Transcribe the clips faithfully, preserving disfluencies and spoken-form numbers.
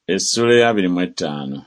Essula ya abiri mu etaano.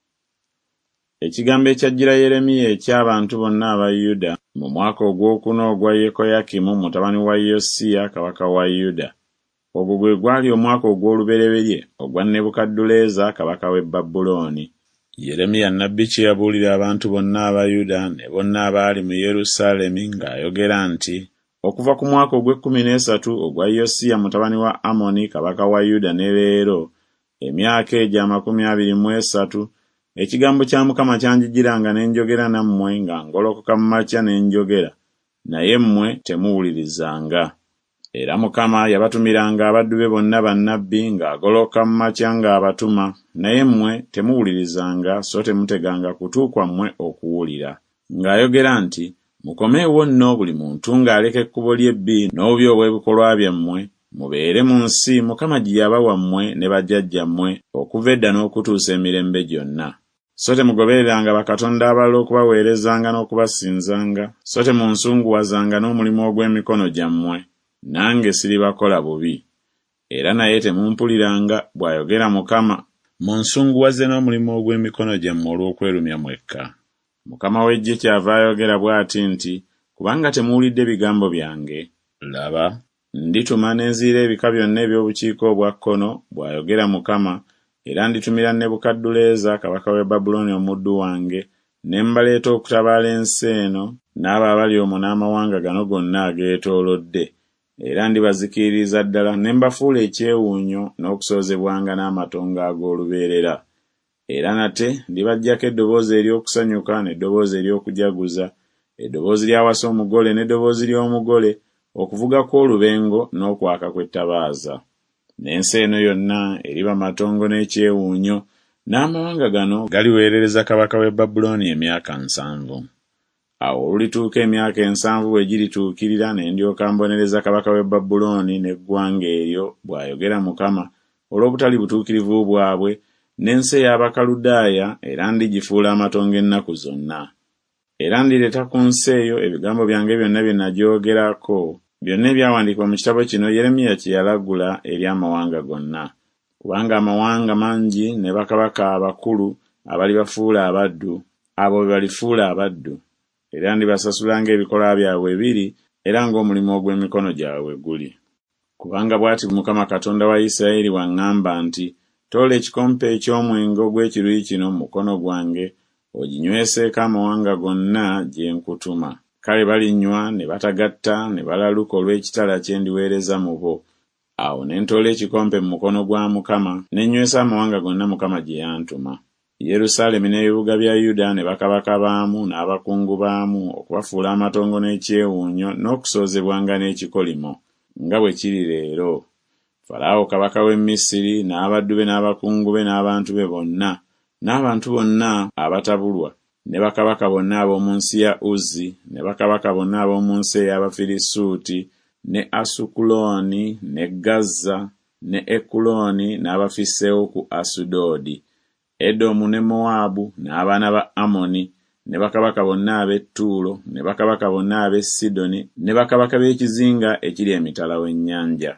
Ekigambo ekyajjira Yeremiya eky'abantu bonna aba Yuda mu mwaka ogwokuna ogwa Yekoyakimu mutabani wa Yosiya kabaka wa Yuda. Ogwo gwe gwali omwaka ogw'olubereberye ogwa Nebukadduleeza kabaka w'e Babulooni. Yeremiya nnabbi kye yabuulira abantu bonna aba Yuda ne bonna abaali mu Yerusaalemi ng'ayogera nti, okuva ku mwaka ogw'ekkumi n'esatu ogwa Yosiya mutabani wa Amoni kabaka wa Yuda ne leero, emyaka egyo amakumi abiri mu esatu, ekigambo kya Mukama kyanjijjiranga ne njogera nammwe nga ngolokoka mu makya ne njogera, naye mmwe temuwulirizanga. Era Mukama yabatumiranga abaddu be bonna bannabbi ng'agolokoka mu makya ng'abatuma, naye mmwe temuwulirizanga so temuteganga kutu kwammwe okuwulira. Ng'ayogera nti, mukomeewo nno buli muntu ng'aleka ekkubo ly'ebbi n'obubi obw'ebikolwa byammwe, mubeere mu nsi Mukama gye yabawa mmwe ne bajjajjammwe okuva edda n'okutuusa emirembe gyonna. So temugobereranga bakatonda abalala okubaweerezanga n'okubasinzanga, so temunsunguwazanga n'omulimu ogw'emikono gyammwe. Nange siribakola bubi. Era naye temumpuliranga, bw'ayogera Mukama, munsunguwaze n'omulimu ogw'emikono gyammwe olw'okwerumya mwekka. Mukama w'eggye kyava ayogera bw'ati nti, kubanga temuwulidde bigambo byange, laba, ndituma ne nziira ebika byonna eby'obukiika obwa kkono, bw'ayogera Mukama, era nditumira Nebukadduleeza kabaka w'e Babulooni omuddu wange, ne mbaleeta okutabaala ensi eno n'abo abali omwo n'amawanga gano gonna ageetoolodde, era ndibazikiririza ddala ne mbafuula ekyewuunyo n'okusoozebwanga n'amatongo ag'olubeerera. Era nate ndibaggyako eddoboozi ery'okusanyuka n'eddoboozi ery'okujaguza, eddoboozi ly'awasa omugole n'eddoboozi ly'omugole, okuvuga kw'olubengo n'okwaka kw'ettabaaza. N'ensi eno yonna eriba matongo n'ekyewuunyo, n'amawanga gano galiweerereza kabaka w'e Babulooni emyaka nsanvu. Awo olulituuka emyaka ensanvu bwe girituukirira ne ndyoka mbonereza kabaka w'e Babulooni n'eggwanga eryo, bw'ayogera Mukama, olw'obutali butuukirivu bwabwe, n'ensi ey'Abakaludaaya, era ndigifuula amatongo ennaku zonna. Era ndireeta ku nsi eyo ebigambo byange byonna bye nagyogerako, byonna ebyawandiikibwa mu kitabo kino Yeremiya kye yalagula eri amawanga gonna. Kubanga amawanga mangi ne bakabaka abakulu abalibafuula abaddu, abo be balifuula abaddu. Era ndibasasula ng'ebikolwa byabwe biri, era ng'omulimu ogw'emikono gyabwe guli. Kubanga bw'ati Mukama Katonda wa Isirayiri waŋŋamba nti, toola ekikompe eky'omwenge ogw'ekiruyi kino mu mukono gwange, oginyweseeko amawanga gonna gye nkutuma. Kale balinywa ne batagatta ne balaluka olw'ekitala kye ndiweereza mu bo. Awo ne ntoola ekikompe mu mukono gwa Mukama, ne nywesa amawanga gonna Mukama gye yantuma. Yerusaalemi n'ebibuga bya Yuda ne bakabaka baamu n'abakungu baamu okubafuula amatongo n'ekyewuunyo n'okusoozebwanga n'ekikolimo, nga bwe kiri leero. Falaawo kabaka w'e Misiri n'abaddu be n'abakungu be n'abantu be bonna, n'abantu bonna abatabulwa, ne bakabaka bonna ab'omu nsi ya Uzi, ne bakabaka bonna ab'omu nsi ey'Abafirisuuti, ne Asukulooni, ne Gaza, ne Ekuloni n'abafisseewo ku Asudoodi, Edomu ne Mowaabu n'abaana ba Amoni, ne bakabaka bonna ab'e Ttuulo, ne bakabaka bonna ab'e Sidoni, ne bakabaka b'ekizinga ekiri emitala w'ennyanja,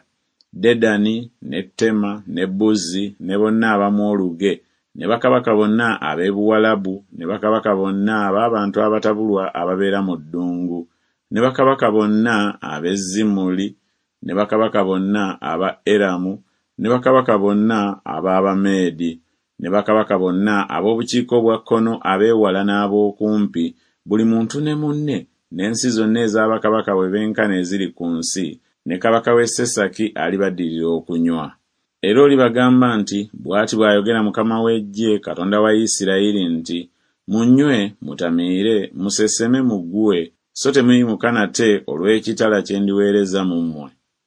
Dedani, ne Tema, ne Buzi, ne bonna abamu oluge, ne bakabaka bonna ab'e Buwalabu, ne bakabaka bonna ab'abantu abatabulwa ababeera mu ddungu, ne bakabaka bonna ab'e Zimuli, ne bakabaka bonna aba Eramu, ne bakabaka bonna ab'Abameedi, ne bakabaka bonna ab'obukiika obwa kkono abeewala n'ab'okumpi, buli muntu ne munne, n'ensi zonna ez'abakabaka bwe benkana eziri ku nsi, ne kabaka w'e Sesaki alibaddirira okunywa. Era olibagamba nti, bw'ati bw'ayogera Mukama w'Eggye, Katonda wa Isirayiri nti, munywe, mutamiire, museseme mugguwe, so temuyimuka nate olw'ekitala kye ndiweereza mu mmwe.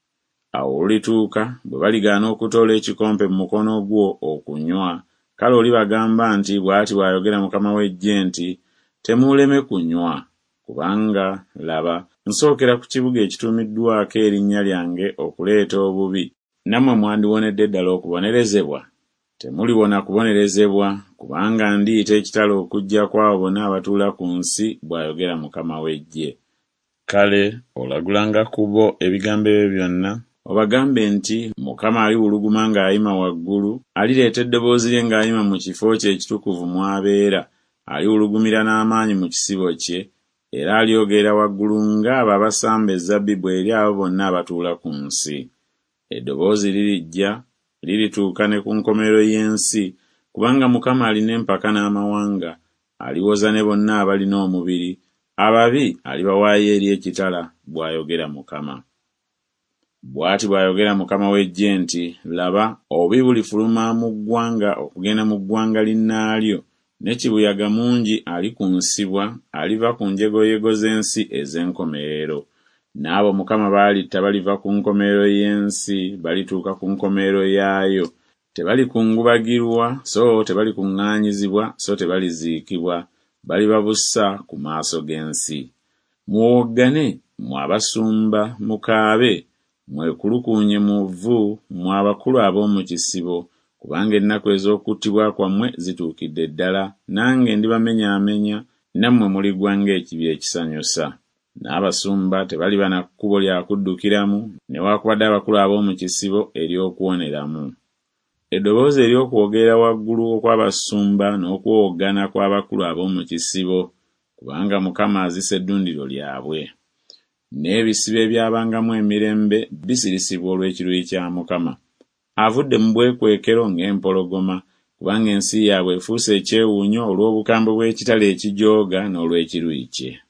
Awo olulituuka bwe baligaana okutoola ekikompe mu mukono gwo okunywa, kale olibagamba nti, bw'ati bw'ayogera Mukama w'Eggye nti, temuuleme kunywa, kubanga laba, nsookera ku kibuga ekituumiddwako erinnya lyange okuleeta obubi. Nammwe mwandiwonedde ddala okubonerezebwa? Temuliwona kubonerezebwa, kubanga ndiyita ekitala okujja kw'abo bonna abatuula ku nsi, bw'ayogera Mukama w'Eggye. Kale olagulanga ku bo ebigambo ebyo byonna, obagambe nti Mukama aliwuluguma ng'ayima waggulu, alireeta eddoboozi lye ng'ayima mu kifo kye ekitukuvu mw'abeera, aliwulugumira n'amaanyi mu kisibo kye, era alyogerera waggulu ng'abo abasamba ezabbibu eri abo bonna abatuula ku nsi. Eddoboozi lirijja, lirituuka ne ku nkomerero y'ensi, kubanga Mukama alina empaka n'amawanga, aliwoza ne bonna abalina omubiri, ababi alibawaayo eri ekitala, bw'ayogera Mukama. Bw'ati bw'ayogera Mukama w'eggye nti, laba, obubi bulifuluma mu ggwanga okugenda mu ggwanga linnaalyo, ne kibuyaga mungi alikunsibwa, aliva ku njegoyego z'ensi ez'enkomerero. N'abo Mukama baalitta baliva ku nkomerero y'ensi, balituuka ku nkomerero yaayo. Tebalikungubagirwa, so tebalikuŋŋaanyizibwa, so tebaliziikibwa, baliba bussa ku maaso g'ensi. Muwoggane, mmwe abasumba, mukaabe, mwekulukuunye mu vvu, mmwe abakulu ab'omu kisibo, kubanga ennaku ez'okuttibwa kwammwe zituukidde ddala, nange ndibamenyaamenya, nammwe muligwa ng'ekibi ekisanyusa. N'abasumba tebaliba na kkubo lya kuddukiramu, newaakubadde abakulu ab'omu kisibo ery'okuwoneramu. Eddoboozi ery'okwogerera waggulu okw'abasumba n'okwowoggana kw'abakulu ab'omu kisibo, kubanga Mukama azisa eddundiro lyabwe. N'ebisibo ebyabangamu emirembe bisirisibwa olw'ekiruyi kya Mukama. Avudde mu bwekwekero ng'empologoma, kubanga ensi yaabwe efuuse ekyewuunyo olw'obukambwe bw'ekitala ekijooga n'olw'ekiruyi kye.